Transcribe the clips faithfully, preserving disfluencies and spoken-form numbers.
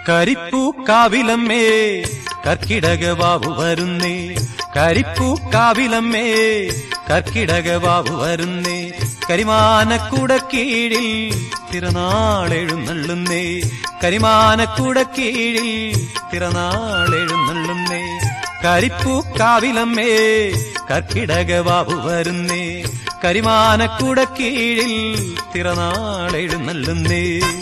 കരിപ്പൂക്കാവിലമ്മേ കർക്കിടകവാവു വരുന്നേ, കരിപ്പൂക്കാവിലമ്മേ കർക്കിടകവാവു വരുന്നേ, കരിമാനക്കുടക്കീഴിൽ തിരുനാളെഴുന്നള്ളുന്നേ, കരിമാനക്കുടക്കീഴിൽ തിരുനാളെഴുന്നള്ളുന്നേ, കരിപ്പൂക്കാവിലമ്മേ കർക്കിടകവാവു വരുന്നേ, കരിമാനക്കുടക്കീഴിൽ തിരുനാളെഴുന്നള്ളുന്നേ.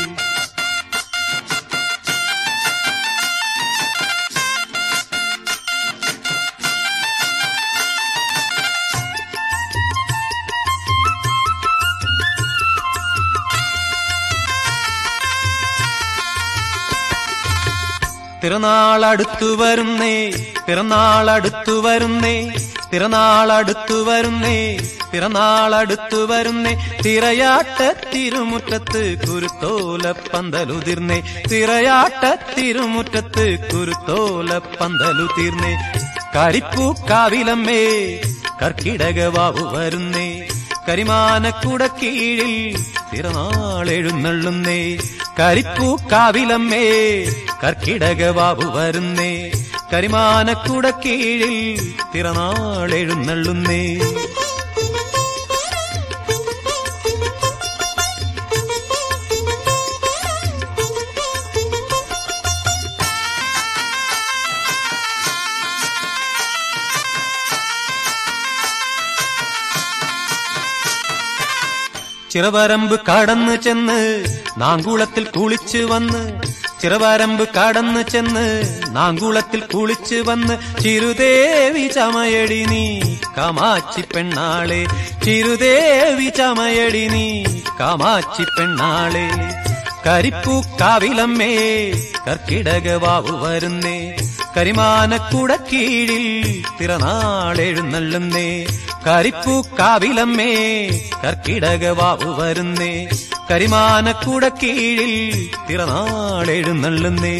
തിരുനാളടുത്തു വരുന്നേ, പിറന്നാളടുത്തു വരുന്നേ, തിരുനാളടുത്തു വരുന്നേ, പിറന്നാളടുത്തു വരുന്നേ, തിരയാട്ട തിരുമുറ്റത്ത് കുരുത്തോല പന്തലുതിർന്നേ, തിരയാട്ട തിരുമുറ്റത്ത് കുരുത്തോല പന്തലുതിർന്നേ, കരിപ്പൂക്കാവിലമ്മേ കർക്കിടകവാവു വരുന്നേ, കരിമാനക്കുടക്കീഴിൽ തിരുനാളെഴുന്നള്ളുന്നേ, കരിപ്പൂക്കാവിലമ്മേ കർക്കിടകവാവു വരുന്നേ, കരിമാനക്കുടക്കീഴിൽ തിരുനാളെഴുന്നള്ളുന്നേ. ചിറവരമ്പ് കടന്നു ചെന്ന് നാങ്കുളത്തിൽ കുളിച്ചു വന്ന്, ചിറവരമ്പ് കടന്നു ചെന്ന് നാങ്കുളത്തിൽ കുളിച്ചു വന്ന്, ചിരുദേവി ചമയടി നീ കാമാച്ചി പെണ്ണാളെ, ചിരുദേവി ചമയടി നീ കാമാച്ചി പെണ്ണാളെ, കരിപ്പൂക്കാവിലമ്മേ കർക്കിടകവാവു വരുന്നേ, കരിമാനക്കുടക്കീഴിൽ തിരുനാളെഴുന്നള്ളുന്നേ, കരിപ്പൂക്കാവിലമ്മേ കർക്കിടകവാവു വരുന്നേ, കരിമാനക്കുടക്കീഴിൽ തിരുനാളെഴുന്നള്ളുന്നേ.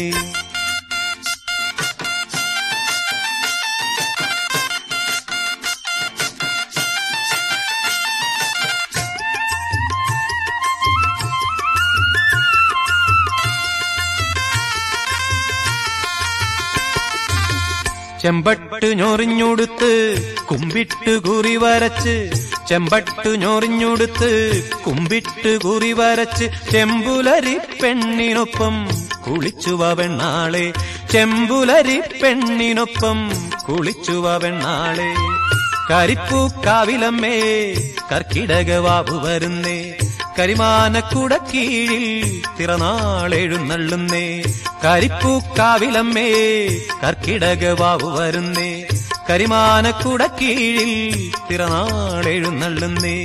ചെമ്പട്ട് ഞൊറിഞ്ഞുടുത്ത് കുമ്പിട്ട് കുറി വരച്ച്, ചെമ്പട്ട് ഞൊറിഞ്ഞുടുത്ത് കുമ്പിട്ട് കുറി വരച്ച്, ചെമ്പുലരി പെണ്ണിനൊപ്പം കുളിച്ചുവ പെണ്ണാളെ, ചെമ്പുലരി പെണ്ണിനൊപ്പം കുളിച്ചുവ പെണ്ണാളെ, കരിപ്പൂക്കാവിലമ്മേ കർക്കിടകവാവു വരുന്നേ, കരിമാനക്കുടക്കീഴിൽ തിരുനാളെഴുന്നള്ളുന്നേ, കരിപ്പൂക്കാവിലമ്മേ കർക്കിടകവാവു വരുന്നേ, കരിമാനക്കുടക്കീഴിൽ തിരുനാളെഴുന്നള്ളുന്നേ.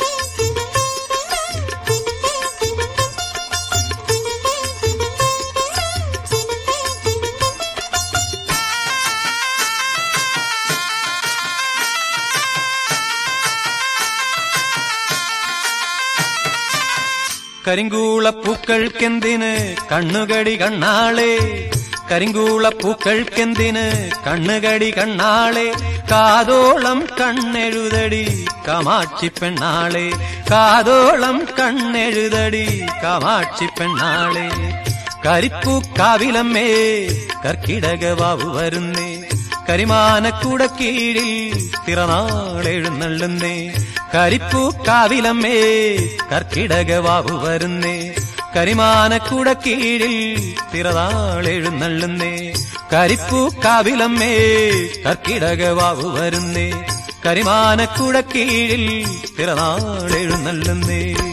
കരിങ്കൂളപ്പൂക്കൾക്കെന്തിന് കണ്ണുകടി കണ്ണാളെ, കരിങ്കൂളപ്പൂക്കൾക്കെന്തിന് കണ്ണുകടി കണ്ണാളെ, കാതോളം കണ്ണെഴുതടി കാമാക്ഷി പെണ്ണാളെ, കാതോളം കണ്ണെഴുതടി കാമാക്ഷി പെണ്ണാളെ, കരിപ്പൂക്കാവിലമ്മേ കർക്കിടകവാവു വരുന്നേ, കരിമാനക്കുടക്കീഴിൽ തിരുനാളെഴുന്നള്ളുന്നേ, കരിപ്പൂക്കാവിലമ്മേ കർക്കിടകവാവു വരുന്നേ, കരിമാനക്കുടക്കീഴിൽ തിരുനാളെഴുന്നള്ളുന്നേ, കരിപ്പൂക്കാവിലമ്മേ കർക്കിടകവാവു വരുന്നേ, കരിമാനക്കുടക്കീഴിൽ തിരുനാളെഴുന്നള്ളുന്നേ.